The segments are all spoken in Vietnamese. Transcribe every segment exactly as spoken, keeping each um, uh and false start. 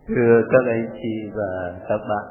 Thưa các anh chị và các bạn,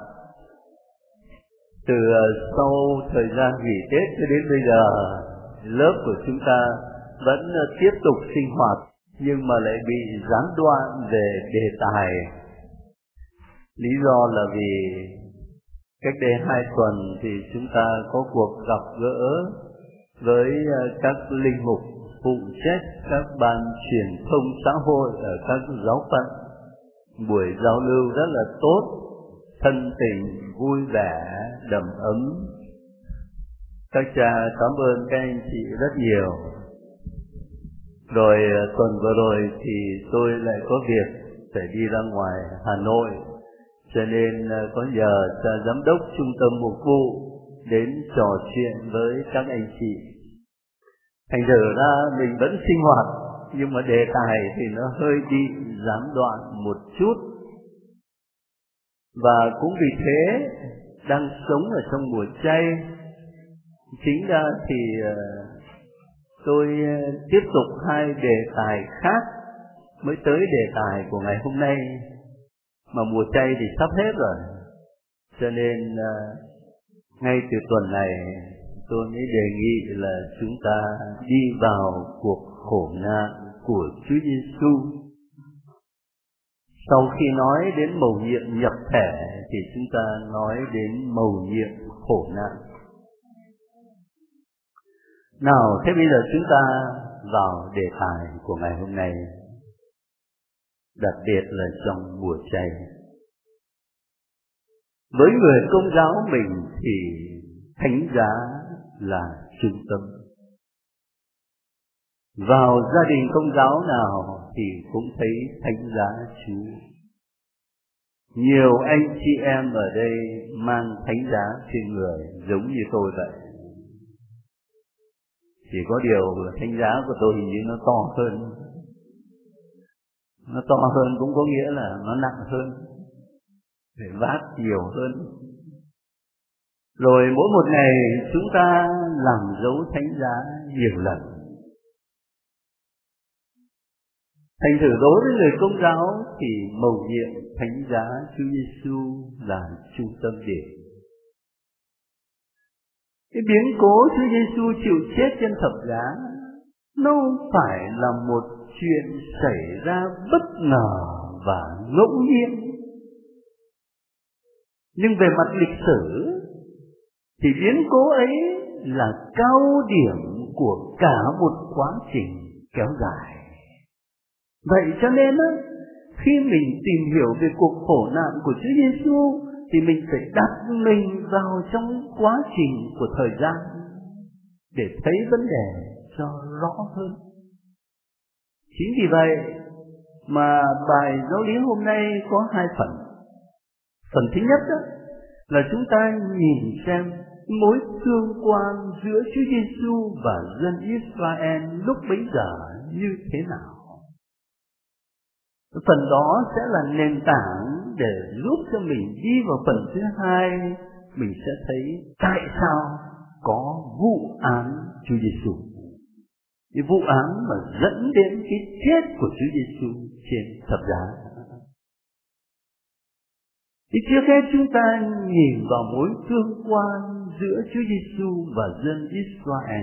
từ sau thời gian nghỉ Tết cho đến bây giờ, lớp của chúng ta vẫn tiếp tục sinh hoạt nhưng mà lại bị gián đoạn về đề tài. Lý do là vì cách đây hai tuần thì chúng ta có cuộc gặp gỡ với các linh mục phụ trách các ban truyền thông xã hội ở các giáo phận. Buổi giao lưu rất là tốt, thân tình, vui vẻ, đầm ấm. Các cha cảm ơn các anh chị rất nhiều. Rồi tuần vừa rồi thì tôi lại có việc phải đi ra ngoài Hà Nội, cho nên có nhờ cha giám đốc trung tâm mục vụ đến trò chuyện với các anh chị. Thành thử ra mình vẫn sinh hoạt, nhưng mà đề tài thì nó hơi bị gián đoạn một chút. Và cũng vì thế, đang sống ở trong mùa chay, chính ra thì tôi tiếp tục hai đề tài khác mới tới đề tài của ngày hôm nay. Mà mùa chay thì sắp hết rồi, cho nên ngay từ tuần này tôi mới đề nghị là chúng ta đi vào cuộc khổ nạn của Chúa Giêsu. Sau khi nói đến mầu nhiệm nhập thể thì chúng ta nói đến mầu nhiệm khổ nạn. Nào, thế bây giờ chúng ta vào đề tài của ngày hôm nay, đặc biệt là trong mùa chay. Với người Công giáo mình thì thánh giá là trung tâm. Vào gia đình Công giáo nào thì cũng thấy thánh giá Chúa. Nhiều anh chị em ở đây mang thánh giá trên người giống như tôi vậy. Chỉ có điều là thánh giá của tôi hình như nó to hơn. Nó to hơn cũng có nghĩa là nó nặng hơn, phải vác nhiều hơn. Rồi mỗi một ngày chúng ta làm dấu thánh giá nhiều lần. Thành thử đối với người Công giáo thì mầu nhiệm thánh giá Chúa Giêsu là trung tâm điểm. Cái biến cố Chúa Giêsu chịu chết trên thập giá nó không phải là một chuyện xảy ra bất ngờ và ngẫu nhiên. Nhưng về mặt lịch sử thì biến cố ấy là cao điểm của cả một quá trình kéo dài. Vậy cho nên á, khi mình tìm hiểu về cuộc khổ nạn của Chúa Giêsu thì mình phải đặt mình vào trong quá trình của thời gian để thấy vấn đề cho rõ hơn. Chính vì vậy mà bài giáo lý hôm nay có hai phần. Phần thứ nhất đó là chúng ta nhìn xem mối tương quan giữa Chúa Giêsu và dân Israel lúc bấy giờ như thế nào. Phần đó sẽ là nền tảng để giúp cho mình đi vào phần thứ hai. Mình sẽ thấy tại sao có vụ án Chúa Giêsu, cái vụ án mà dẫn đến cái chết của Chúa Giêsu trên thập giá. Thì trước hết chúng ta nhìn vào mối tương quan giữa Chúa Giêsu và dân Israel.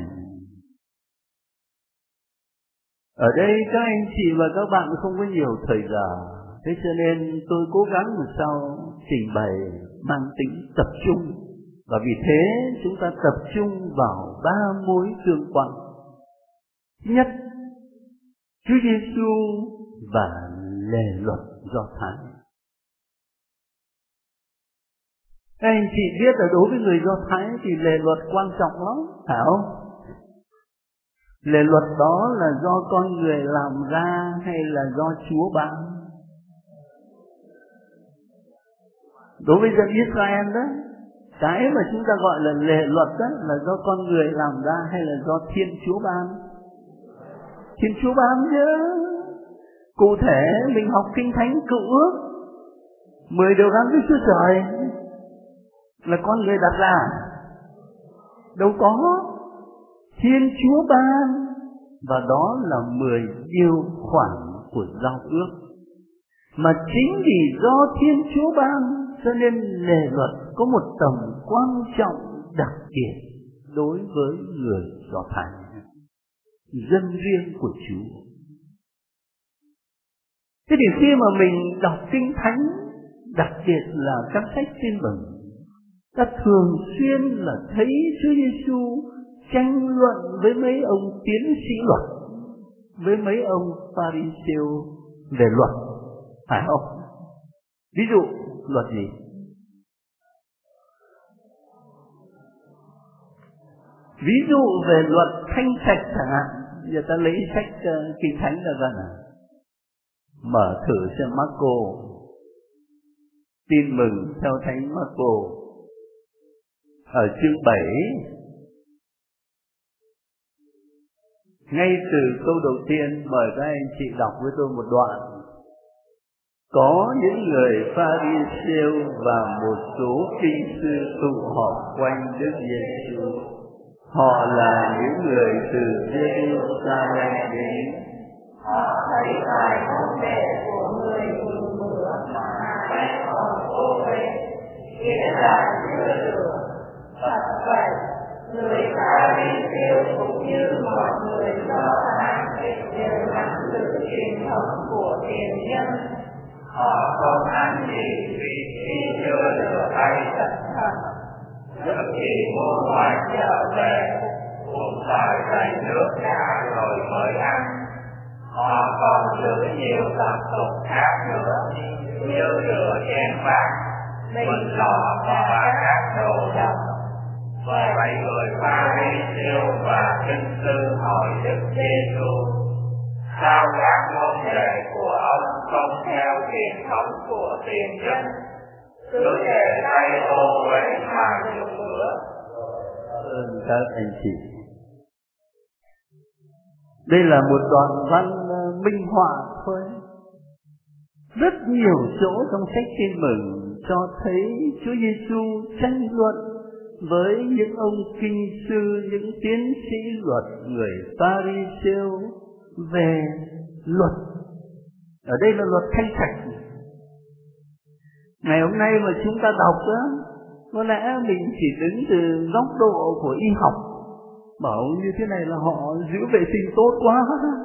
Ở đây các anh chị và các bạn không có nhiều thời giờ, thế cho nên tôi cố gắng làm sao trình bày mang tính tập trung. Và vì thế chúng ta tập trung vào ba mối tương quan. Thứ nhất, Chúa Giêsu và lề luật Do Thái. Các anh chị biết là đối với người Do Thái thì lề luật quan trọng lắm, phải không? Lề luật đó là do con người làm ra hay là do Chúa ban? Đối với dân Israel đó, cái mà chúng ta gọi là lề luật đó là do con người làm ra hay là do Thiên Chúa ban? Thiên Chúa ban chứ. Cụ thể mình học Kinh Thánh Cựu Ước, mười điều răn Đức Chúa Trời là con người đặt ra. Đâu có, Thiên Chúa ban, và đó là mười điều khoản của giao ước. Mà chính vì do Thiên Chúa ban cho nên lề luật có một tầm quan trọng đặc biệt đối với người Do Thái, dân riêng của Chúa. Thế thì khi mà mình đọc Kinh Thánh, đặc biệt là các sách Tin Mừng, ta thường xuyên là thấy Chúa Giêsu tranh luận với mấy ông tiến sĩ luật, với mấy ông Pha-ri-siêu về luật, phải không? Ví dụ luật gì? Ví dụ về luật thanh sạch chẳng hạn. Giờ ta lấy sách uh, Kinh Thánh ra ra nào. Mở thử xem Marco, Tin Mừng theo Thánh Marco ở chương bảy, ngay từ câu đầu tiên. Mời các anh chị đọc với tôi một đoạn. Có những người Pha-ri-siêu và một số kinh sư tụ họp quanh Đức Giêsu. Họ là những người từ Giê-ru-sa-lem đến. Họ thấy vài vấn đề của người dùng bữa mà hay còn ô uế, nghĩa là chưa được. Thật vậy, người Pha-ri-siêu cũng như mọi người Do Thái đều nắm giữ truyền thống của tiền nhân. Họ không ăn gì vì khi chưa được hay cẩn thận. Trước khi mua ngoài chợ về, cũng phải lấy nước đã rồi mới ăn. Họ còn giữ nhiều tập tục khác nữa, như rửa chén bát, bình lọ và các đồ đậm. Vậy người Pha-ri-siêu và kinh sư hỏi Đức Giêsu: sao các môn đệ của ông không theo truyền thống của tiền nhân, cứ để tay ô uế mà dùng bữa? Ơn các anh chị, đây là một đoạn văn minh họa thôi. Rất nhiều chỗ trong sách Tin Mừng cho thấy Chúa Giêsu tranh luận với những ông kinh sư, những tiến sĩ luật, người Pha-ri-siêu về luật. Ở đây là luật thanh sạch. Ngày hôm nay mà chúng ta đọc đó, có lẽ mình chỉ đứng từ góc độ của y học, bảo như thế này là họ giữ vệ sinh tốt quá.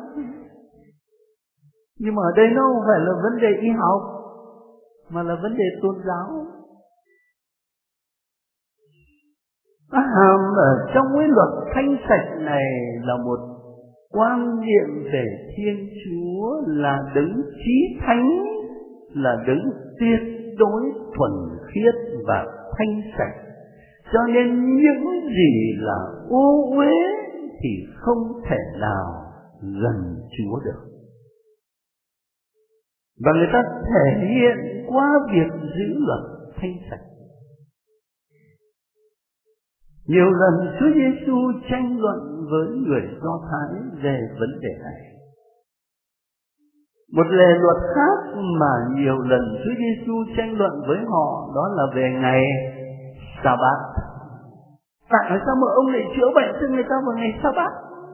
Nhưng mà ở đây nó không phải là vấn đề y học, mà là vấn đề tôn giáo. Hàm ở trong cái luật thanh sạch này là một quan niệm về Thiên Chúa là đấng chí thánh, là đấng tuyệt đối thuần khiết và thanh sạch. Cho nên những gì là ô uế thì không thể nào gần Chúa được. Và người ta thể hiện qua việc giữ luật thanh sạch. Nhiều lần Chúa Giêsu tranh luận với người Do Thái về vấn đề này. Một lề luật khác mà nhiều lần Chúa Giêsu tranh luận với họ đó là về ngày Sa-bát. Tại sao mà ông lại chữa bệnh cho người ta vào ngày Sa-bát?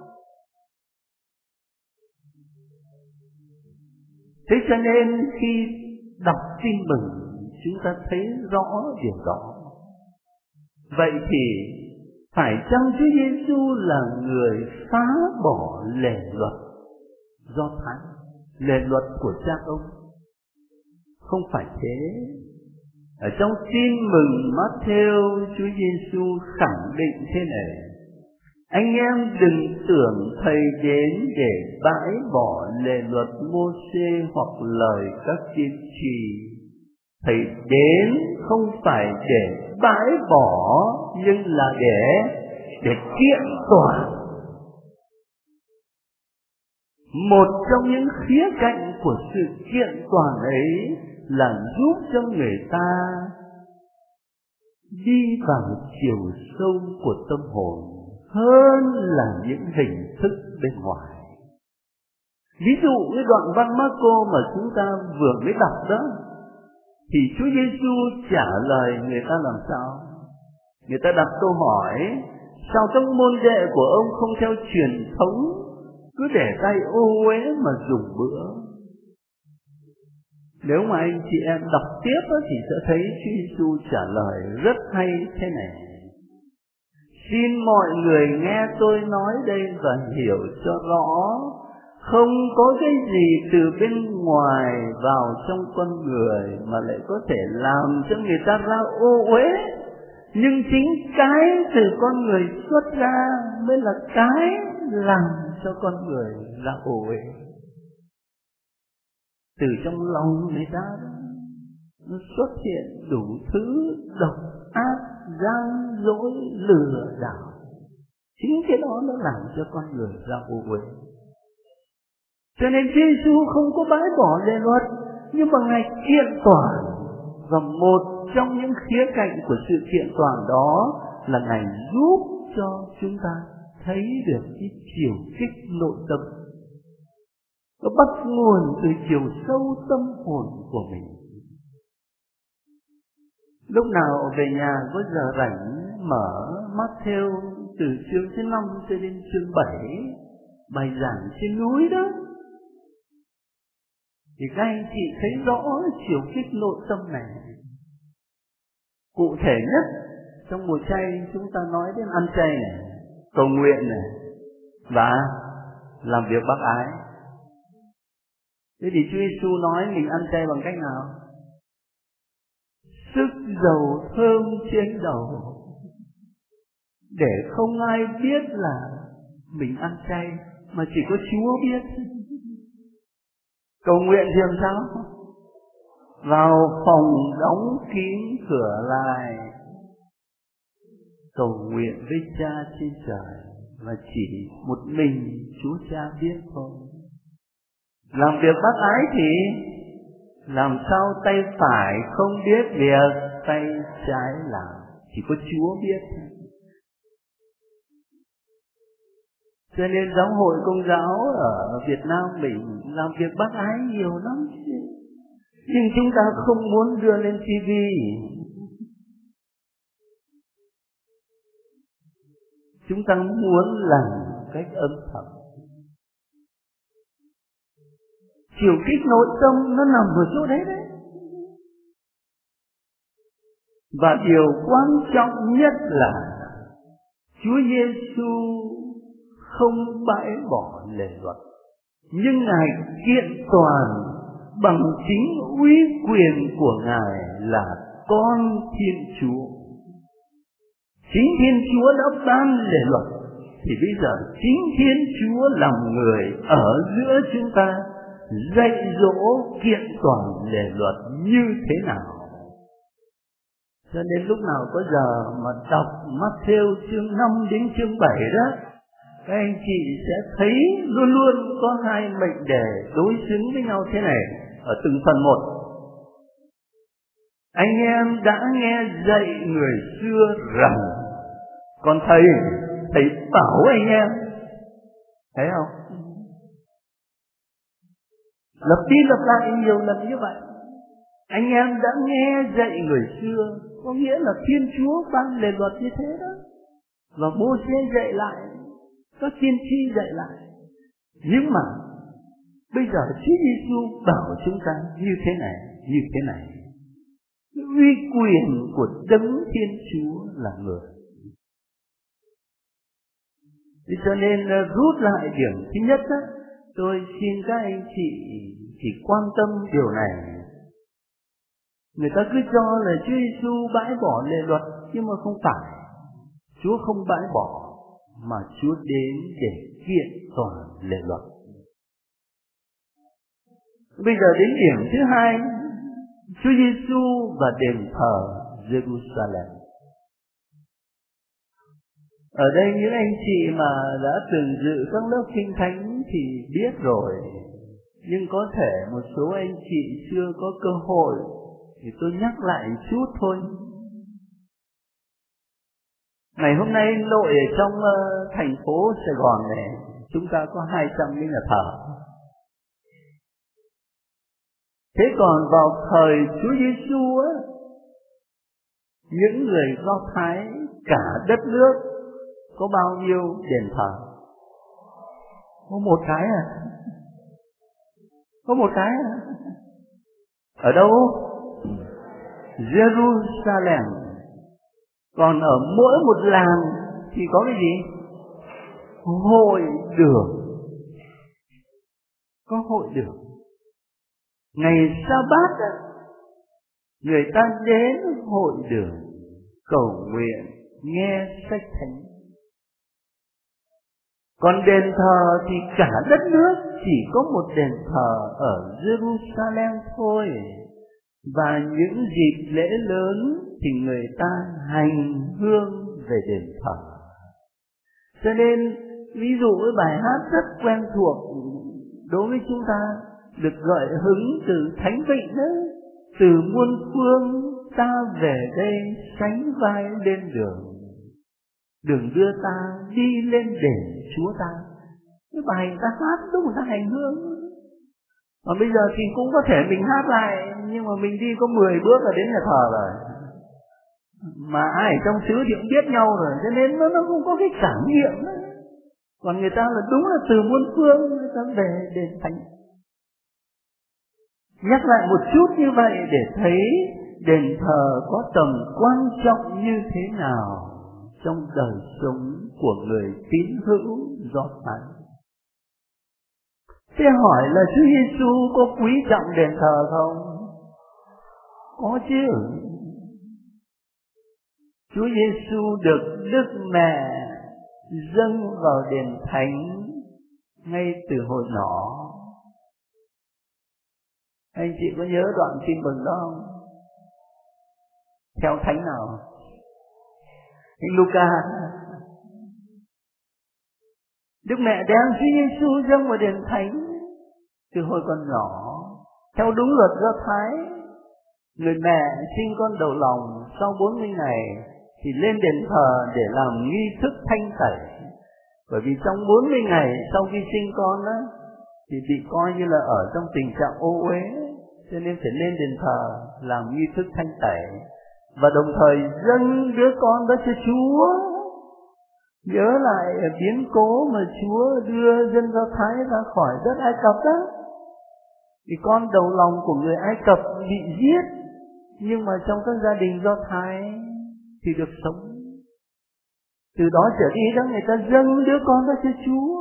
Thế cho nên khi đọc Tin Mừng chúng ta thấy rõ điều đó. Vậy thì phải chăng Chúa Giêsu là người phá bỏ lề luật Do Thái, lề luật của cha ông? Không phải thế. Ở trong Tin Mừng Matthew, Chúa Giêsu khẳng định thế này: anh em đừng tưởng thầy đến để bãi bỏ lề luật Mô-sê hoặc lời các tiên tri. Thầy đến không phải để bãi bỏ, nhưng là để để kiện toàn. Một trong những khía cạnh của sự kiện toàn ấy là giúp cho người ta đi vào chiều sâu của tâm hồn hơn là những hình thức bên ngoài. Ví dụ cái đoạn văn Marco mà chúng ta vừa mới đọc đó, thì Chúa Giêsu trả lời người ta làm sao? Người ta đặt câu hỏi: sao các môn đệ của ông không theo truyền thống, cứ để tay ô uế mà dùng bữa? Nếu mà anh chị em đọc tiếp thì sẽ thấy Chúa Giêsu trả lời rất hay thế này: xin mọi người nghe tôi nói đây và hiểu cho rõ, không có cái gì từ bên ngoài vào trong con người mà lại có thể làm cho người ta ra ô uế, nhưng chính cái từ con người xuất ra mới là cái làm cho con người ra ô uế. Từ trong lòng người ta đó, nó xuất hiện đủ thứ độc ác, gian dối, lừa đảo. Chính cái đó nó làm cho con người ra ô uế. Cho nên Chúa Giêsu không có bãi bỏ lề luật, nhưng mà Ngài kiện toàn. Và một trong những khía cạnh của sự kiện toàn đó là Ngài giúp cho chúng ta thấy được cái chiều kích nội tâm. Nó bắt nguồn từ chiều sâu tâm hồn của mình. Lúc nào về nhà có giờ rảnh mở Matthew từ chương thứ năm cho đến chương bảy, bài giảng trên núi đó, thì các anh chị thấy rõ chiều kích nội tâm này. Cụ thể nhất, trong mùa chay chúng ta nói đến ăn chay này, cầu nguyện này, và làm việc bác ái. Thế thì Chúa Giêsu nói mình ăn chay bằng cách nào? Sức dầu thơm trên đầu, để không ai biết là mình ăn chay, mà chỉ có Chúa biết. Cầu nguyện thì làm sao? Vào phòng đóng kín cửa lại, cầu nguyện với Cha trên trời, và chỉ một mình Chúa Cha biết thôi. Làm việc bác ái thì làm sao tay phải không biết việc tay trái làm, chỉ có Chúa biết. Cho nên giáo hội Công giáo ở Việt Nam mình làm việc bác ái nhiều lắm chứ. Nhưng chúng ta không muốn đưa lên ti vi. Chúng ta muốn làm cách âm thầm. Chiều kích nội tâm nó nằm ở chỗ đấy đấy. Và điều quan trọng nhất là Chúa Giêsu không bãi bỏ lề luật, nhưng Ngài kiện toàn bằng chính uy quyền của Ngài là con Thiên Chúa. Chính Thiên Chúa đã ban lề luật, thì bây giờ chính Thiên Chúa làm người ở giữa chúng ta, dạy dỗ kiện toàn lề luật như thế nào. Cho nên lúc nào có giờ mà đọc Matthew chương năm đến chương bảy đó, các anh chị sẽ thấy luôn luôn có hai mệnh đề đối xứng với nhau thế này ở từng phần một. Anh em đã nghe dạy người xưa rằng, còn thầy, thầy bảo anh em, thấy không? Lặp đi lặp lại nhiều lần như vậy. Anh em đã nghe dạy người xưa, có nghĩa là Thiên Chúa ban lề luật như thế đó, và Mô-sê dạy lại, các tiên tri dạy lại. Nhưng mà bây giờ Chúa Giêsu bảo chúng ta như thế này, như thế này. Uy quyền của Đấng Thiên Chúa là người. Thế cho nên rút lại điểm thứ nhất đó, tôi xin các anh chị chỉ quan tâm điều này. Người ta cứ cho là Chúa Giêsu bãi bỏ lề luật, nhưng mà không phải. Chúa không bãi bỏ, mà Chúa đến để kiện toàn lề luật. Bây giờ đến điểm thứ hai, Chúa Giêsu và đền thờ Jerusalem. Ở đây những anh chị mà đã từng dự các lớp kinh thánh thì biết rồi, nhưng có thể một số anh chị chưa có cơ hội, thì tôi nhắc lại chút thôi. Ngày hôm nay nội ở trong uh, thành phố Sài Gòn này, chúng ta có hai trăm cái nhà thờ. Thế còn vào thời Chúa Giêsu á, những người Do Thái cả đất nước có bao nhiêu đền thờ? Có một cái à? Có một cái à? Ở đâu? Jerusalem. Còn ở mỗi một làng thì có cái gì? Hội đường. Có hội đường. Ngày Sa-bát người ta đến hội đường cầu nguyện, nghe sách thánh. Còn đền thờ thì cả đất nước chỉ có một đền thờ ở Jerusalem thôi. Và những dịp lễ lớn thì người ta hành hương về đền thờ. Cho nên ví dụ với bài hát rất quen thuộc đối với chúng ta, được gợi hứng từ thánh vị đó, từ muôn phương ta về đây sánh vai lên đường, đường đưa ta đi lên đền Chúa ta. Cái bài người ta hát đúng người ta hành hương. Mà bây giờ thì cũng có thể mình hát lại, nhưng mà mình đi có mười bước là đến nhà thờ rồi. Mà ai ở trong xứ thì cũng biết nhau rồi, cho nên nó, nó không có cái cảm nghiệm đó. Còn người ta là đúng là từ muôn phương người ta về đền thánh. Nhắc lại một chút như vậy để thấy đền thờ có tầm quan trọng như thế nào trong đời sống của người tín hữu Do Thái. Thế hỏi là Chúa Giêsu có quý trọng đền thờ không? Có chứ. Chúa Giêsu được Đức Mẹ dâng vào đền thánh ngay từ hồi nhỏ. Anh chị có nhớ đoạn tin mừng đó không? Theo thánh nào? Thánh Luca. Đức Mẹ đem Chúa Giêsu dâng vào đền thánh từ hồi còn nhỏ. Theo đúng luật Do Thái, người mẹ sinh con đầu lòng sau bốn mươi ngày thì lên đền thờ để làm nghi thức thanh tẩy. Bởi vì trong bốn mươi ngày sau khi sinh con á, thì bị coi như là ở trong tình trạng ô uế, cho nên phải lên đền thờ làm nghi thức thanh tẩy, và đồng thời dâng đứa con đó cho Chúa. Nhớ lại biến cố mà Chúa đưa dân Do Thái ra khỏi đất Ai Cập đó, thì con đầu lòng của người Ai Cập bị giết, nhưng mà trong các gia đình Do Thái thì được sống. Từ đó trở đi đó, người ta dâng đứa con đó cho Chúa.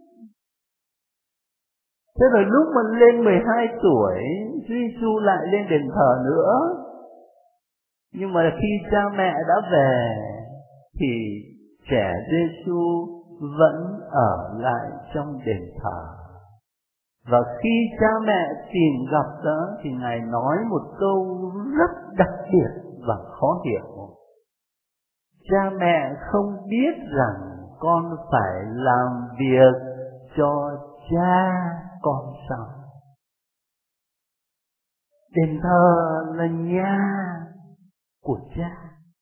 Thế rồi lúc mà lên mười hai tuổi, Chúa Giêsu lại lên đền thờ nữa. Nhưng mà khi cha mẹ đã về thì trẻ Giêsu vẫn ở lại trong đền thờ. Và khi cha mẹ tìm gặp đó thì Ngài nói một câu rất đặc biệt và khó hiểu. Cha mẹ không biết rằng con phải làm việc cho cha con sao? Đền thờ là nhà của cha.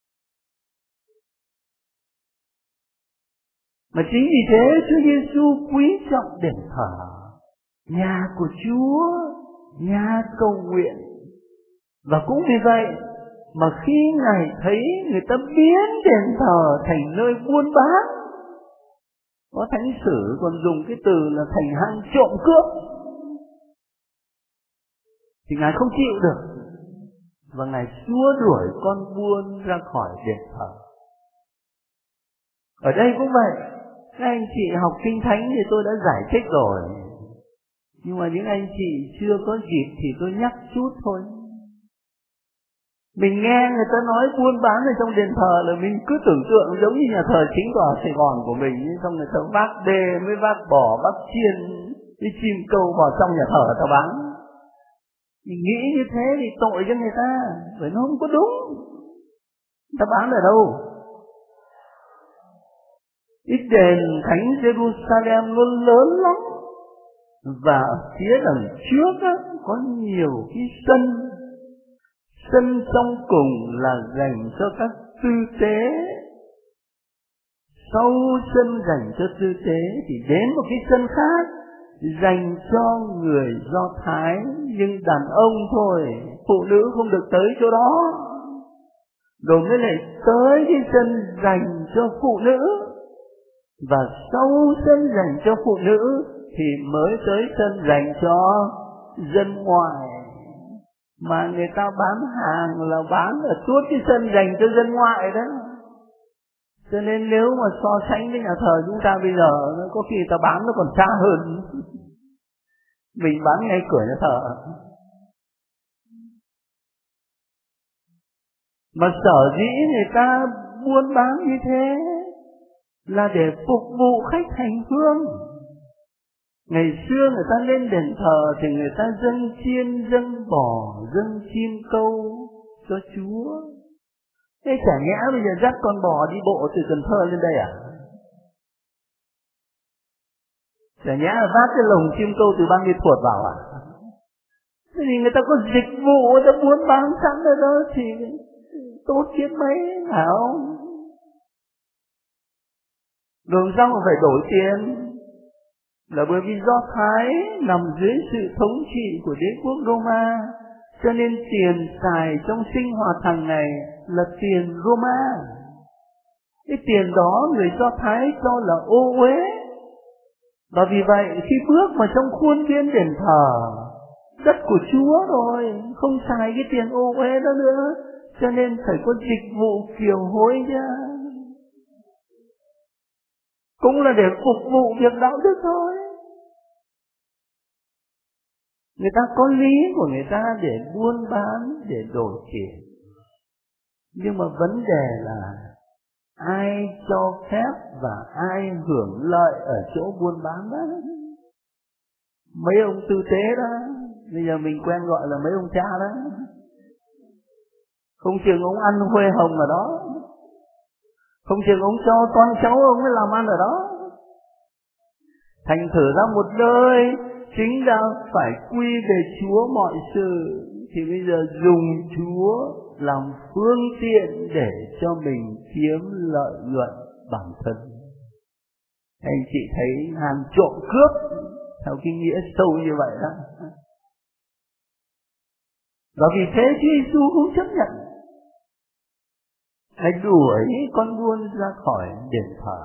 Mà chính vì thế Chúa Giêsu quý trọng đền thờ, nhà của Chúa, nhà cầu nguyện. Và cũng vì vậy mà khi Ngài thấy người ta biến đền thờ thành nơi buôn bán, có thánh sử còn dùng cái từ là thành hang trộm cướp, thì Ngài không chịu được, và Ngài xua đuổi con buôn ra khỏi đền thờ. Ở đây cũng vậy, các anh chị học Kinh Thánh thì tôi đã giải thích rồi, nhưng mà những anh chị chưa có dịp thì tôi nhắc chút thôi. Mình nghe người ta nói buôn bán ở trong đền thờ là mình cứ tưởng tượng giống như nhà thờ chính tòa Sài Gòn của mình, xong người ta vác đê mới vác bò, vác chiên, đi chim câu vào trong nhà thờ ta bán. Mình nghĩ như thế thì tội cho người ta, bởi nó không có đúng. Ta bán ở đâu? Ít đền thánh Jerusalem luôn lớn lắm, và phía đằng trước á, có nhiều cái sân. Sân trong cùng là dành cho các tư tế. Sau sân dành cho tư tế thì đến một cái sân khác dành cho người Do Thái, nhưng đàn ông thôi, phụ nữ không được tới chỗ đó. Rồi mới lại tới cái sân dành cho phụ nữ, và sau sân dành cho phụ nữ thì mới tới sân dành cho dân ngoài. Mà người ta bán hàng là bán ở suốt cái sân dành cho dân ngoại đó. Cho nên nếu mà so sánh với nhà thờ chúng ta bây giờ, có khi người ta bán nó còn xa hơn. Mình bán ngay cửa nhà thờ. Mà sở dĩ người ta buôn bán như thế là để phục vụ khách hành hương. Ngày xưa người ta lên đền thờ thì người ta dâng chiên, dâng bò, dâng chim câu cho Chúa. Thế chả nhẽ bây giờ dắt con bò đi bộ từ Cần Thơ lên đây à? Chả nhẽ là vác cái lồng chim câu từ Ban Mê Thuột vào à? Thế thì người ta có dịch vụ, người ta buôn bán sẵn ở đó thì tốt biết mấy, phải không? Đường xong mà phải đổi tiền. Là bởi vì Do Thái nằm dưới sự thống trị của đế quốc Roma, cho nên tiền xài trong sinh hoạt hàng ngày là tiền Roma. Cái tiền đó người Do Thái cho là ô uế. Và vì vậy khi bước vào trong khuôn viên đền thờ, đất của Chúa rồi, không xài cái tiền ô uế đó nữa, cho nên phải có dịch vụ kiều hối chứ. Cũng là để phục vụ việc đạo đức thôi. Người ta có lý của người ta để buôn bán, để đổi tiền. Nhưng mà vấn đề là ai cho phép và ai hưởng lợi ở chỗ buôn bán đó. Mấy ông tư tế đó, bây giờ mình quen gọi là mấy ông cha đó. Không chừng ông ăn huê hồng ở đó. Không chừng ông cho con cháu ông mới làm ăn ở đó. Thành thử ra một đời chính ra phải quy về Chúa mọi sự, thì bây giờ dùng Chúa làm phương tiện để cho mình kiếm lợi nhuận bản thân. Anh chị thấy hàng trộm cướp theo cái nghĩa sâu như vậy đó. Và vì thế Chúa Giêsu cũng chấp nhận hãy đuổi con buôn ra khỏi đền thờ.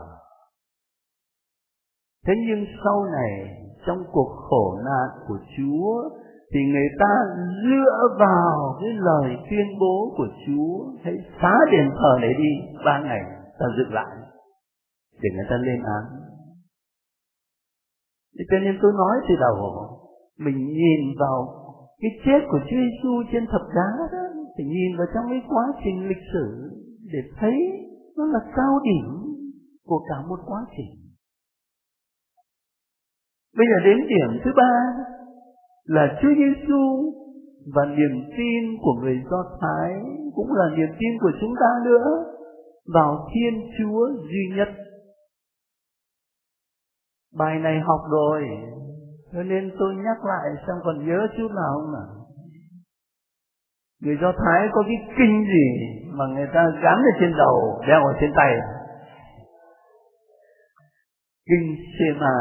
Thế nhưng sau này trong cuộc khổ nạn của Chúa thì người ta dựa vào cái lời tuyên bố của Chúa, hãy phá đền thờ này đi, ba ngày ta dựng lại, để người ta lên án. Cho nên tôi nói từ đầu, mình nhìn vào cái chết của Chúa Giêsu trên thập giá đó, thì nhìn vào trong cái quá trình lịch sử để thấy nó là cao điểm của cả một quá trình. Bây giờ đến điểm thứ ba là Chúa Giêsu và niềm tin của người Do Thái, cũng là niềm tin của chúng ta nữa, vào Thiên Chúa duy nhất. Bài này học rồi, cho nên tôi nhắc lại xem còn nhớ chút nào không nào. Người Do Thái có cái kinh gì mà người ta gắn ở trên đầu, đeo ở trên tay? Kinh Shema.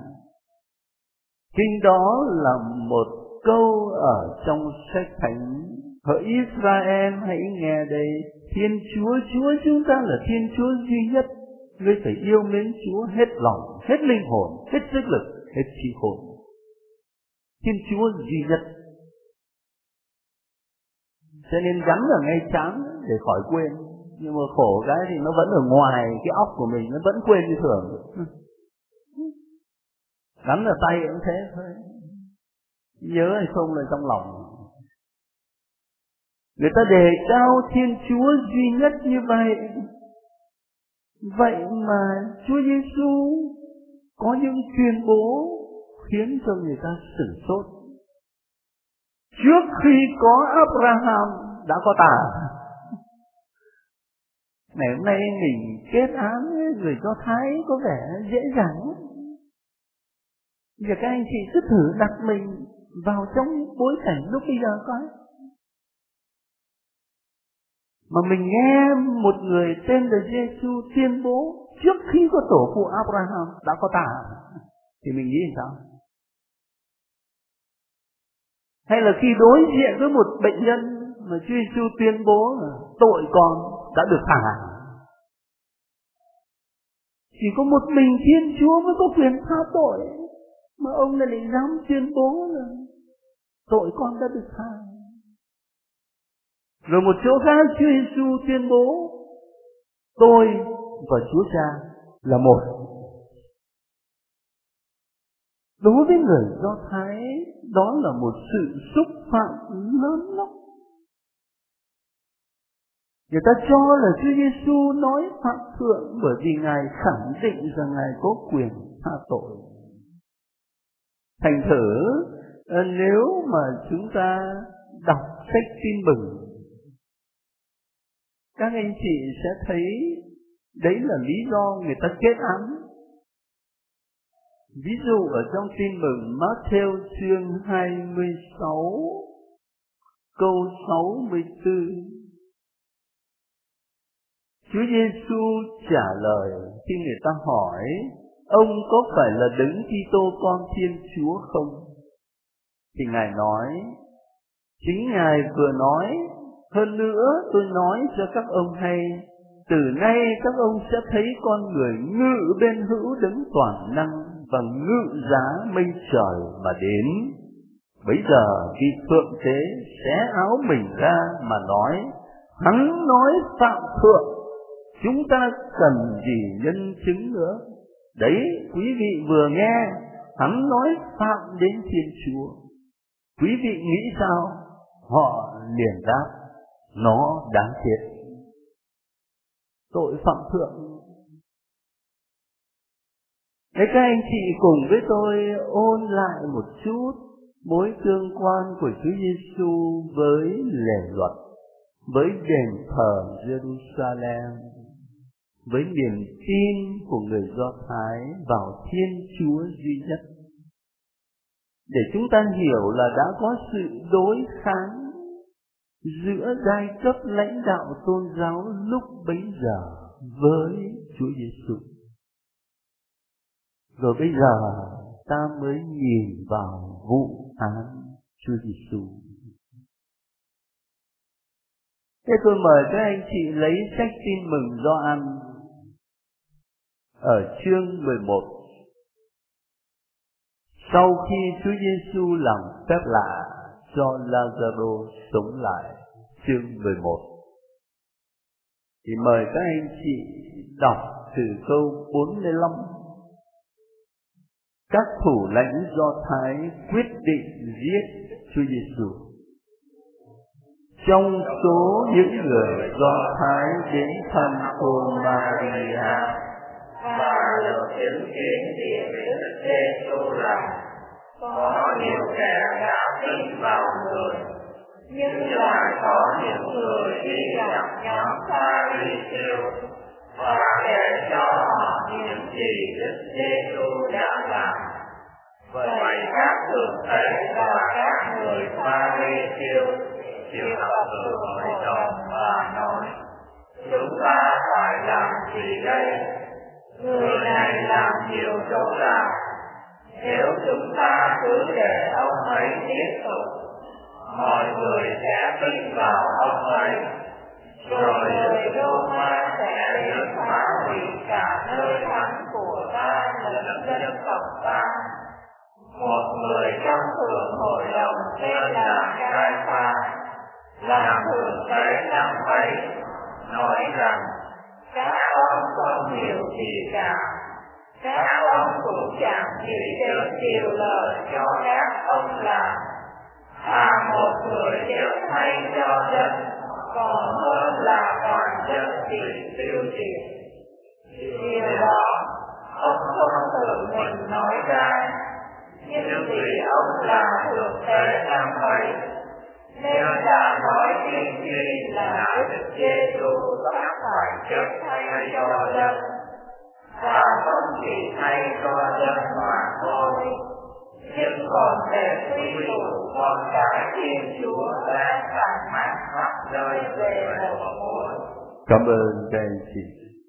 Kinh đó là một câu ở trong sách Thánh. Hỡi Israel, hãy nghe đây, Thiên Chúa, Chúa chúng ta là Thiên Chúa duy nhất. Ngươi phải yêu mến Chúa hết lòng, hết linh hồn, hết sức lực, hết trí khôn. Thiên Chúa duy nhất. Cho nên gắn ở ngay trán để khỏi quên. Nhưng mà khổ cái thì nó vẫn ở ngoài cái óc của mình, nó vẫn quên như thường. Gắn ở tay cũng thế thôi. Nhớ hay không là trong lòng. Người ta đề cao Thiên Chúa duy nhất như vậy. Vậy mà Chúa Giêsu có những tuyên bố khiến cho người ta sửng sốt. Trước khi có Abraham đã có ta. Ngày hôm nay mình kết án người Do Thái có vẻ dễ dàng. Giờ các anh chị cứ thử đặt mình vào trong bối cảnh lúc bây giờ coi. Mà mình nghe một người tên là Giêsu tuyên bố trước khi có tổ phụ Abraham đã có ta, thì mình nghĩ sao? Hay là khi đối diện với một bệnh nhân mà Chúa Giêsu tuyên bố là tội con đã được thả, chỉ có một mình Thiên Chúa mới có quyền tha tội, mà ông này lại dám tuyên bố là tội con đã được tha. Rồi một chỗ khác Chúa Giêsu tuyên bố tôi và Chúa Cha là một. Đối với người Do Thái, đó là một sự xúc phạm lớn lắm. Người ta cho là Chúa Giêsu nói phạm thượng bởi vì Ngài khẳng định rằng Ngài có quyền tha tội. Thành thử, nếu mà chúng ta đọc sách Tin Mừng, các anh chị sẽ thấy đấy là lý do người ta kết án. Ví dụ ở trong Tin Mừng Matthew chương hai mươi sáu câu sáu mươi tư, Chúa Giêsu trả lời khi người ta hỏi ông có phải là Đấng Kitô con Thiên Chúa không? Thì Ngài nói, chính Ngài vừa nói, hơn nữa tôi nói cho các ông hay, từ nay các ông sẽ thấy con người ngự bên hữu Đấng toàn năng và ngự giá mây trời mà đến. Bấy giờ vị thượng tế xé áo mình ra mà nói, hắn nói phạm thượng, chúng ta cần gì nhân chứng nữa? Đấy, quý vị vừa nghe, hắn nói phạm đến Thiên Chúa. Quý vị nghĩ sao? Họ liền đáp, nó đáng chết. Tội phạm thượng. Thế các anh chị cùng với tôi ôn lại một chút mối tương quan của Chúa Giêsu với lề luật, với đền thờ Jerusalem, với niềm tin của người Do Thái vào Thiên Chúa duy nhất, để chúng ta hiểu là đã có sự đối kháng giữa giai cấp lãnh đạo tôn giáo lúc bấy giờ với Chúa Giêsu. Rồi bây giờ ta mới nhìn vào vụ án Chúa Giêsu. Thế tôi mời các anh chị lấy sách Tin Mừng Gioan ở chương mười một. Sau khi Chúa Giêsu làm phép lạ cho Lazaro sống lại, chương mười một, thì mời các anh chị đọc từ câu bốn mươi lăm. Các thủ lãnh Do Thái quyết định giết Chúa Giêsu. Trong số những người Do Thái đến thăm cô Maria và được chứng kiến việc Đức Giêsu làm, có nhiều kẻ đã tin vào người, nhưng lại có những người đi gặp nhóm Pha-ri-siêu và kể cho họ những gì Đức Giêsu đã làm. Vậy các thượng tế và các người Pha-ri-siêu triệu tập được hội đồng và nói, chúng ta phải làm gì đây? Người này làm nhiều chỗ lạ. Nếu chúng ta cứ để ông ấy tiếp tục, mọi người sẽ tin vào ông ấy, rồi người Roma sẽ đến phá hủy cả nơi thánh của ta lẫn dân tộc ta. Một người trong thượng hội đồng tên là Cai-pha, làm thượng tế năm ấy, nói rằng các ông không hiểu gì cả. Các ông cũng chẳng nghĩ đến điều lời cho các ông làm. À, một người chết thay cho dân, còn hơn là toàn dân bị tiêu diệt. Điều đó ông không tự mình nói ra, nhưng vì ông là thượng tế năm ấy, nên đã nói tiên tri là Đức Giêsu sắp phải chết thay cho dân, và không chỉ thay cho dân mà thôi, nhưng còn để quy tụ con cái Thiên Chúa đã phản mắt mắt rơi về một mối. Cảm ơn các anh chị.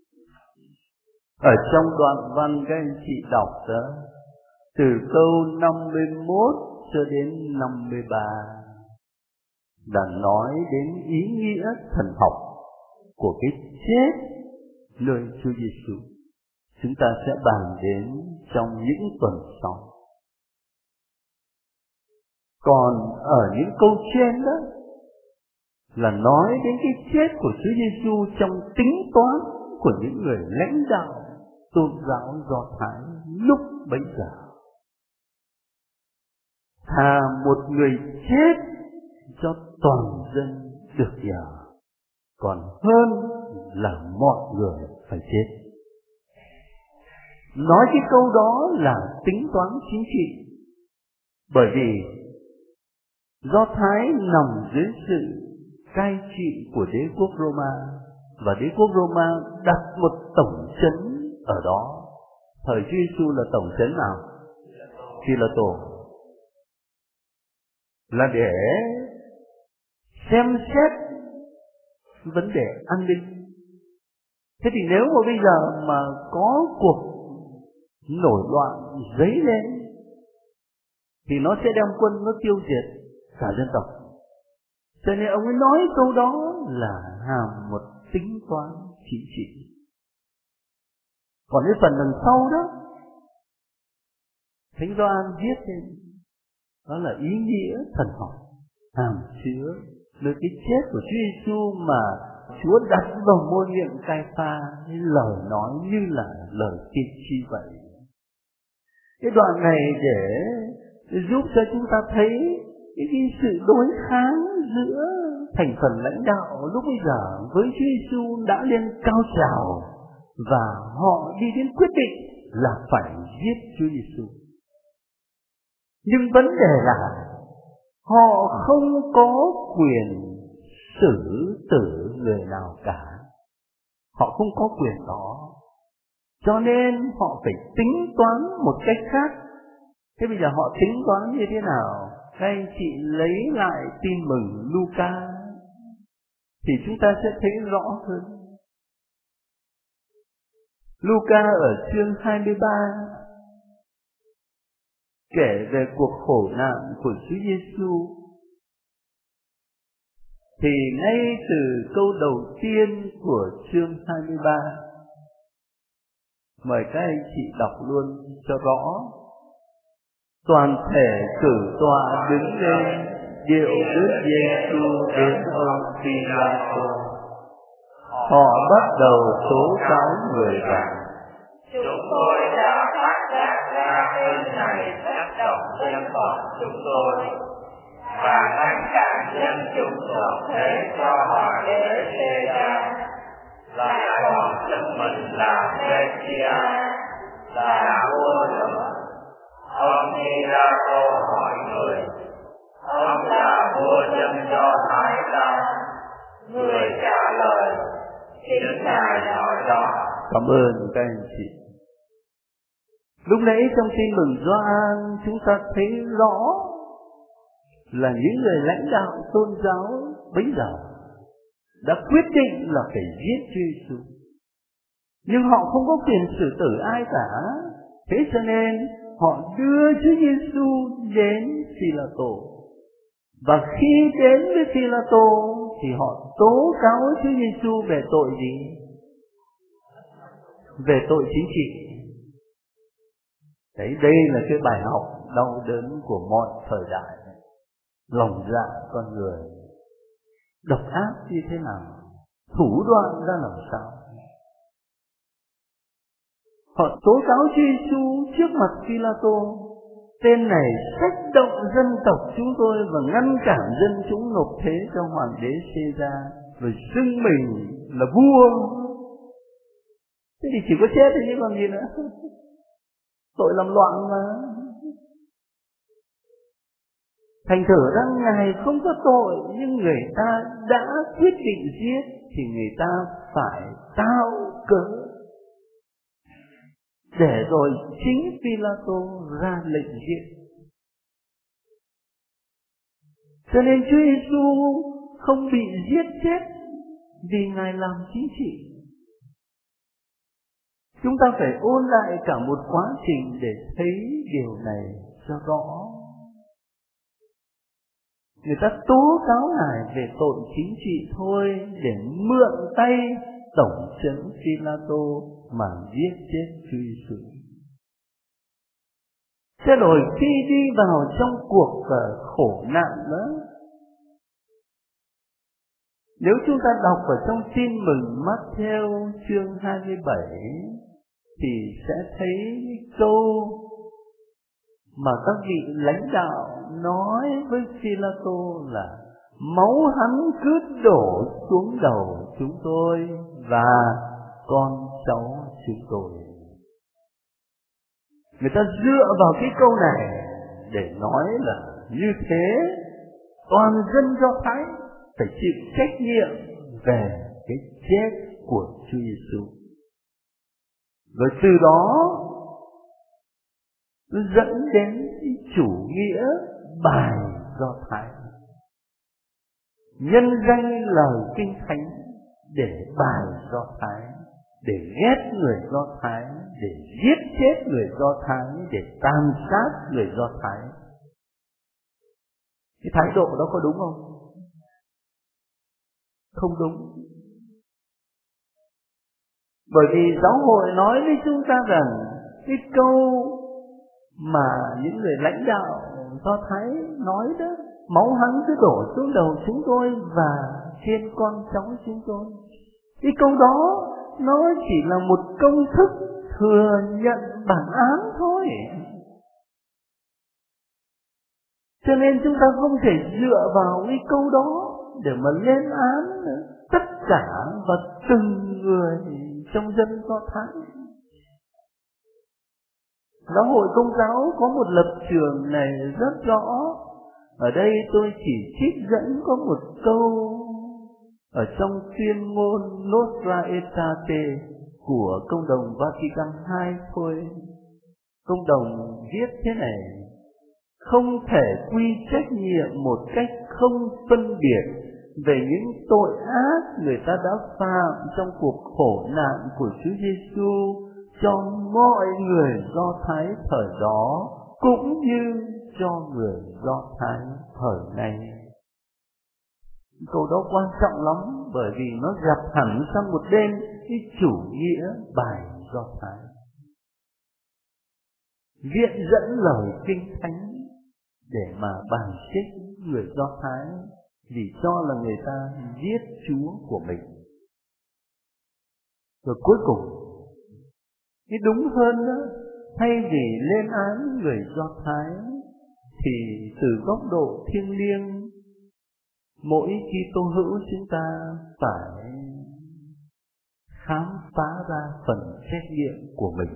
Ở trong đoạn văn các anh chị đọc đó, từ câu năm mươi mốt cho đến năm mươi ba, đã nói đến ý nghĩa thần học của cái chết nơi Chúa Giêsu. Chúng ta sẽ bàn đến trong những tuần sau. Còn ở những câu trên đó là nói đến cái chết của Chúa Giêsu trong tính toán của những người lãnh đạo tôn giáo Do Thái lúc bấy giờ. Thà một người chết cho toàn dân được nhờ, còn hơn là mọi người phải chết. Nói cái câu đó là tính toán chính trị, bởi vì Do Thái nằm dưới sự cai trị của đế quốc Roma, và đế quốc Roma đặt một tổng trấn ở đó. Thời Chúa Giêsu là tổng trấn nào? Phi-la-tô, là để xem xét vấn đề an ninh. Thế thì nếu mà bây giờ mà có cuộc nổi loạn dấy lên thì nó sẽ đem quân nó tiêu diệt cả dân tộc. Cho nên ông ấy nói câu đó là hàm một tính toán chính trị. Còn cái phần đằng sau đó, Thánh Gioan viết lên, đó là ý nghĩa thần học hàm chứa nơi cái chết của Chúa Giêsu mà Chúa đặt vào môi miệng Cai-pha, cái lời nói như là lời tiên tri vậy. Cái đoạn này để giúp cho chúng ta thấy cái, cái sự đối kháng giữa thành phần lãnh đạo lúc bây giờ với Chúa Giêsu đã lên cao trào, và họ đi đến quyết định là phải giết Chúa Giêsu. Nhưng vấn đề là họ không có quyền xử tử người nào cả. Họ không có quyền đó. Cho nên họ phải tính toán một cách khác. Thế bây giờ họ tính toán như thế nào? Các anh chị lấy lại tin mừng Luca thì chúng ta sẽ thấy rõ hơn. Luca ở chương hai mươi ba kể về cuộc khổ nạn của Chúa Giêsu. Thì ngay từ câu đầu tiên của chương hai mươi ba, mời các anh chị đọc luôn cho rõ. Toàn thể cử tọa đứng lên, điệu Đức Giêsu đến ông Phi-la-tô. Họ bắt đầu tố cáo người rằng: Chúng tôi đã phát giác ra tên này tác động dân tộc chúng tôi và ngăn cản dân chúng nộp thuế cho hoàng đế Caesar, lại còn xưng mình là Messia, là vua nữa. Ông Phi-la-tô hỏi người: ông là vua dân Do Thái sao? Người trả lời: chính ngài nói đó. Cảm ơn các anh chị. Lúc nãy trong tin mừng Gioan chúng ta thấy rõ là những người lãnh đạo tôn giáo bấy giờ đã quyết định là phải giết Chúa Giêsu, nhưng họ không có quyền xử tử ai cả. Thế cho nên họ đưa Chúa Giêsu đến Phi-la-tô, và khi đến với Phi-la-tô thì họ tố cáo Chúa Giêsu về tội gì? Về tội chính trị. Đấy, đây là cái bài học đau đớn của mọi thời đại. Lòng dạ con người độc ác như thế nào, thủ đoạn ra làm sao. Họ tố cáo Chúa Giêsu trước mặt Phi-la-tô: tên này sách động dân tộc chúng tôi và ngăn cản dân chúng nộp thuế cho hoàng đế Caesar, rồi xưng mình là vua. Thế thì chỉ có chết thôi chứ còn gì nữa. Tội làm loạn mà. Thành thử ra Ngài không có tội, nhưng người ta đã quyết định giết thì người ta phải tạo cớ, để rồi chính Phi-la-tô ra lệnh giết. Cho nên Chúa Giêsu không bị giết chết vì Ngài làm chính trị. Chúng ta phải ôn lại cả một quá trình để thấy điều này cho rõ. Người ta tố cáo Ngài về tội chính trị thôi, để mượn tay tổng trấn Phi-la-tô mà giết chết Chúa Giêsu. Thế rồi khi đi vào trong cuộc khổ nạn đó, Nếu chúng ta đọc ở trong tin mừng Matthew chương hai mươi bảy thì sẽ thấy câu mà các vị lãnh đạo nói với Phi-la-tô là máu hắn cứ đổ xuống đầu chúng tôi và con cháu chúng tôi. Người ta dựa vào cái câu này để nói là như thế toàn dân Do Thái phải chịu trách nhiệm về cái chết của Chúa Giêsu. Rồi từ đó dẫn đến chủ nghĩa bài Do Thái, nhân danh lời Kinh Thánh để bài Do Thái, để ghét người Do Thái, để giết chết người Do Thái, để tàn sát người Do Thái. Cái thái độ đó có đúng không? Không đúng. Bởi vì giáo hội nói với chúng ta rằng cái câu mà những người lãnh đạo Do Thái nói đó, máu hắn cứ đổ xuống đầu chúng tôi và trên con cháu chúng tôi. Cái câu đó nó chỉ là một công thức thừa nhận bản án thôi. Cho nên chúng ta không thể dựa vào cái câu đó để mà lên án tất cả và từng người trong dân Do Thái. Giáo hội Công giáo có một lập trường này rất rõ. Ở đây tôi chỉ trích dẫn có một câu ở trong tuyên ngôn Nostra Aetate của Công đồng Vatican hai thôi. Công đồng viết thế này: không thể quy trách nhiệm một cách không phân biệt về những tội ác người ta đã phạm trong cuộc khổ nạn của Chúa Giêsu cho mọi người Do Thái thời đó cũng như cho người Do Thái thời nay. Câu đó quan trọng lắm, bởi vì nó dập hẳn sang một bên cái chủ nghĩa bài Do Thái, viện dẫn lời Kinh Thánh để mà bài xích người Do Thái vì cho là người ta giết Chúa của mình. Rồi cuối cùng, cái đúng hơn đó, thay vì lên án người Do Thái thì từ góc độ thiêng liêng, mỗi Kitô hữu chúng ta phải khám phá ra phần trách nhiệm của mình.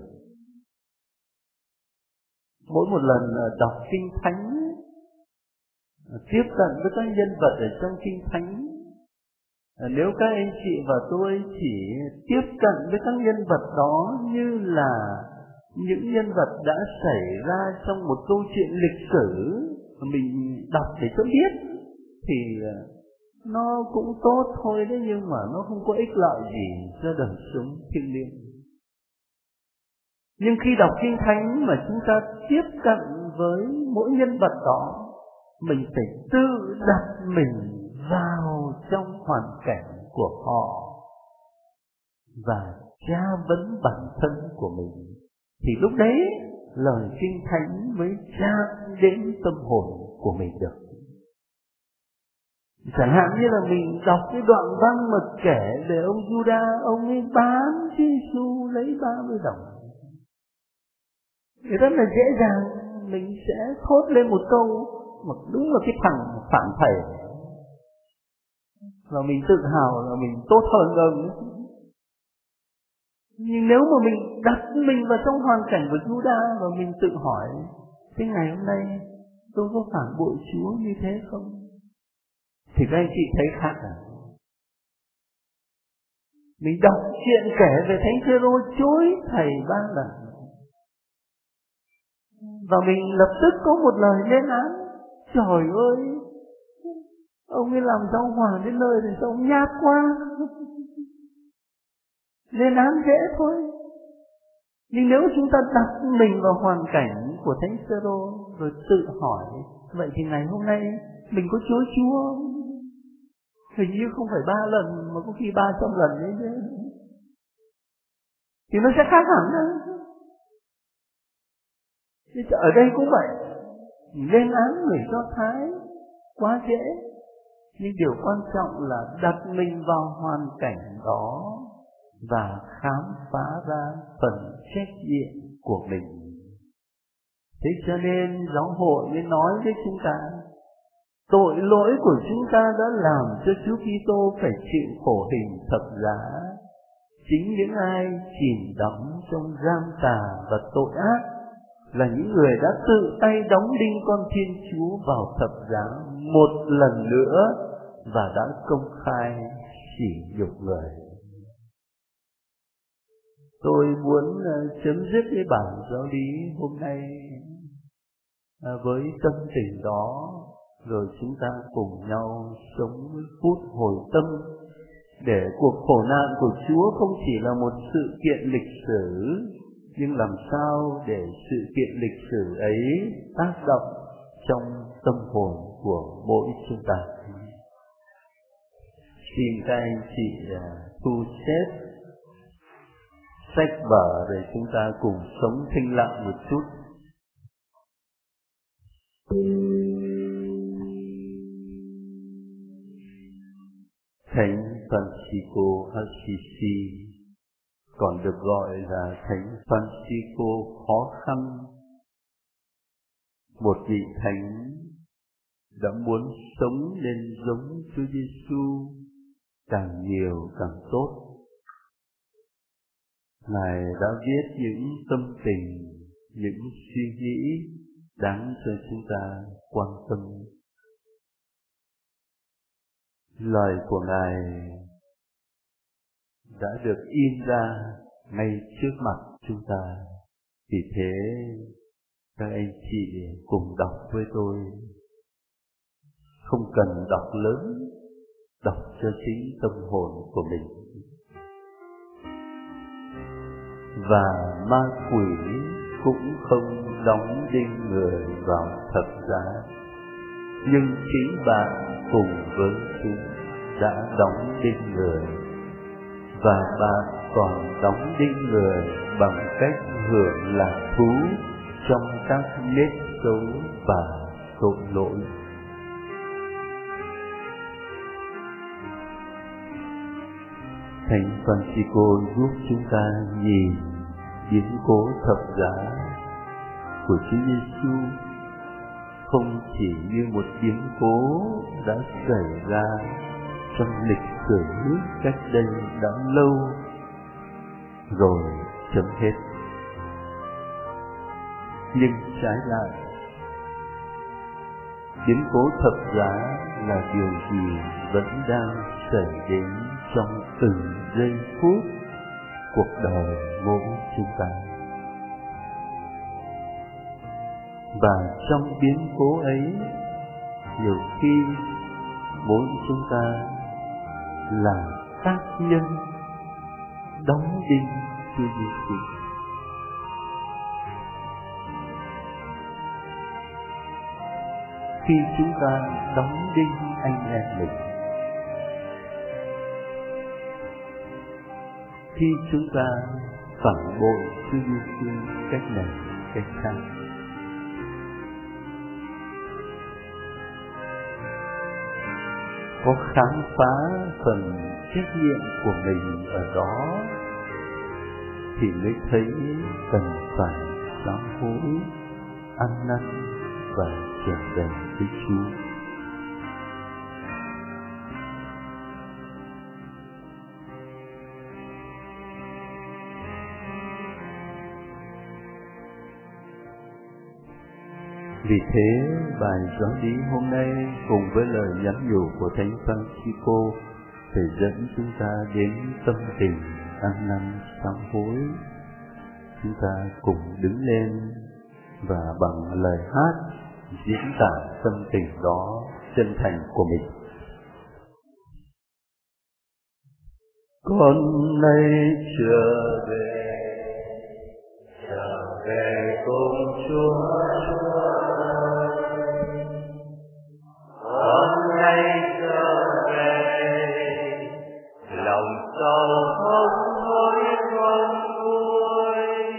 Mỗi một lần đọc Kinh Thánh, tiếp cận với các nhân vật ở trong Kinh Thánh, nếu các anh chị và tôi chỉ tiếp cận với các nhân vật đó như là những nhân vật đã xảy ra trong một câu chuyện lịch sử mình đọc để cho biết thì nó cũng tốt thôi đấy, nhưng mà nó không có ích lợi gì cho đời sống thiêng liêng. Nhưng khi đọc Kinh Thánh mà chúng ta tiếp cận với mỗi nhân vật đó, mình phải tự đặt mình vào trong hoàn cảnh của họ và tra vấn bản thân của mình, thì lúc đấy lời Kinh Thánh mới chạm đến tâm hồn của mình được. Chẳng hạn như là mình đọc cái đoạn văn mà kể về ông Juda, ông ấy bán Chúa Giêsu lấy ba mươi đồng, thì rất là dễ dàng mình sẽ thốt lên một câu mà đúng là cái thằng phản thầy, và mình tự hào là mình tốt hơn ông. Nhưng nếu mà mình đặt mình vào trong hoàn cảnh của Juda và mình tự hỏi, thế ngày hôm nay tôi có phản bội Chúa như thế không? Thì các anh chị thấy khác à? Mình đọc chuyện kể về Thánh Phêrô chối thầy ba lần, và mình lập tức có một lời lên án: trời ơi, ông ấy làm giáo hoàng đến nơi thì sao ông nhát quá. Lên án dễ thôi. Nhưng nếu chúng ta đặt mình vào hoàn cảnh của Thánh Phêrô rồi tự hỏi, vậy thì ngày hôm nay mình có chối Chúa không? Hình như không phải ba lần mà có khi ba trăm lần đấy chứ. Thì nó sẽ khác hẳn đó. Ở đây cũng vậy. Lên án người Do Thái quá dễ. Nhưng điều quan trọng là đặt mình vào hoàn cảnh đó và khám phá ra phần trách nhiệm của mình. Thế cho nên giáo hội mới nói với chúng ta, tội lỗi của chúng ta đã làm cho Chúa Kitô phải chịu khổ hình thập giá. Chính những ai chìm đắm trong giam tà và tội ác là những người đã tự tay đóng đinh con Thiên Chúa vào thập giá một lần nữa và đã công khai sỉ nhục người. Tôi muốn chấm dứt cái bản giáo lý hôm nay với tâm tình đó, rồi chúng ta cùng nhau sống phút hồi tâm, để cuộc khổ nạn của Chúa không chỉ là một sự kiện lịch sử, nhưng làm sao để sự kiện lịch sử ấy tác động trong tâm hồn của mỗi chúng ta. Xin các anh chị thu xếp sách vở để chúng ta cùng sống thinh lặng một chút. Thánh Francisco Assisi, còn được gọi là Thánh Francisco khó khăn, một vị thánh đã muốn sống nên giống Chúa Giêsu, càng nhiều càng tốt. Ngài đã viết những tâm tình, những suy nghĩ đáng cho chúng ta quan tâm. Lời của Ngài đã được in ra ngay trước mặt chúng ta. Vì thế, các anh chị cùng đọc với tôi. Không cần đọc lớn, đọc cho chính tâm hồn của mình. Và ma quỷ cũng không đóng đinh người vào thập giá, nhưng chính bạn cùng với chúng đã đóng đinh người, và bạn còn đóng đinh người bằng cách hưởng lạc thú trong các nết xấu và tội lỗi. Thánh Francisco giúp chúng ta nhìn biến cố thập giá của Chúa Giêsu không chỉ như một biến cố đã xảy ra trong lịch sử cách đây đã lâu rồi chấm hết, nhưng trái lại biến cố thập giá là điều gì vẫn đang xảy đến trong từng giây phút cuộc đời mỗi chúng ta. Và trong biến cố ấy, nhiều khi mỗi chúng ta là tác nhân đóng đinh Chúa Giêsu. Khi chúng ta đóng đinh anh em mình, khi chúng ta phản bội Chúa Giêsu cách này cách khác, có khám phá phần trách nhiệm của mình ở đó thì mới thấy cần phải sám hối, ăn năn và trở về với Chúa. Vì thế, bài giáo lý hôm nay cùng với lời nhắn nhủ của Thánh Francisco phải dẫn chúng ta đến tâm tình ăn năn sám hối. Chúng ta cùng đứng lên và bằng lời hát diễn tả tâm tình đó chân thành của mình. Con nay trở về, trở về cùng Chúa. Con nay trở về, lòng sầu không hối con vui,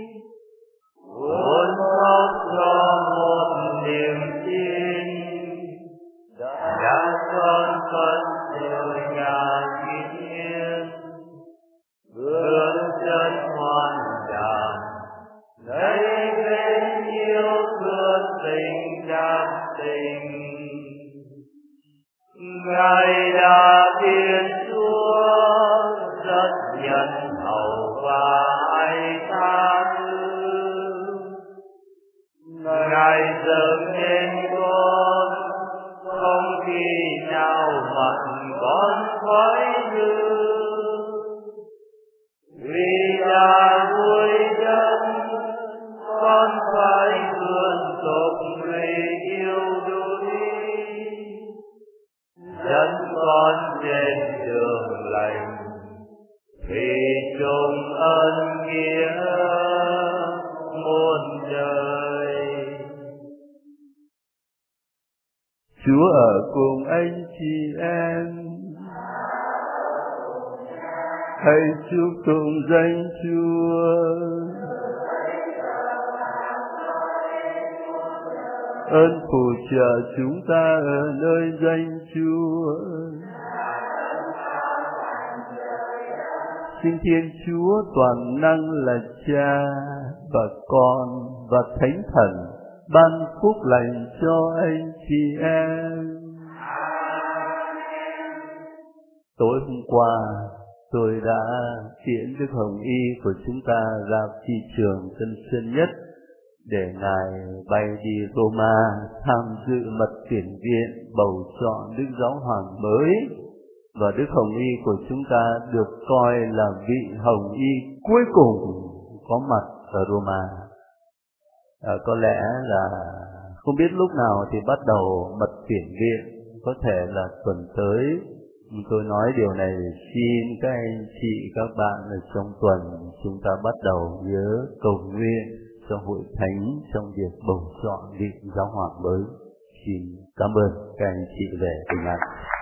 muốn khóc cho một niềm tin đã con Cha Thiên Chúa rất nhân hậu và ai tha thứ, Ngài dâng nên con không khi nào mặn con khói hương, vì là vui chân con phải vươn tục vì yêu đuổi, dẫn con trên đường lành vì chung ân nghĩa muôn đời. Chúa ở cùng anh chị em, hãy chúc tụng danh Chúa. Ơn phù trợ chúng ta ở nơi danh Chúa. Xin Thiên Chúa toàn năng là Cha và Con và Thánh Thần ban phúc lành cho anh chị em. Tối hôm qua tôi đã tiễn Đức Hồng Y của chúng ta ra thị trường Tân Sơn Nhất để Ngài bay đi Roma tham dự mật tuyển viện bầu chọn Đức Giáo Hoàng mới, và Đức Hồng Y của chúng ta được coi là vị Hồng Y cuối cùng có mặt ở Roma. À, có lẽ là không biết lúc nào thì bắt đầu mật tuyển viện, có thể là tuần tới. Tôi nói điều này để xin các anh chị, các bạn ở trong tuần chúng ta bắt đầu nhớ cầu nguyện cho hội thánh trong việc bầu chọn vị Giáo Hoàng mới. Xin cảm ơn các anh chị về bình an.